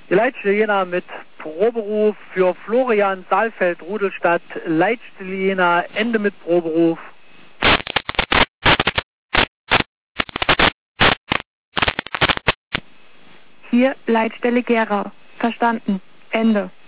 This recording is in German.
Die Leitstelle Jena mit Proberuf für Florian Saalfeld, Rudelstadt. Leitstelle Jena, Ende mit Proberuf. Hier Leitstelle Gera. Verstanden. Ende.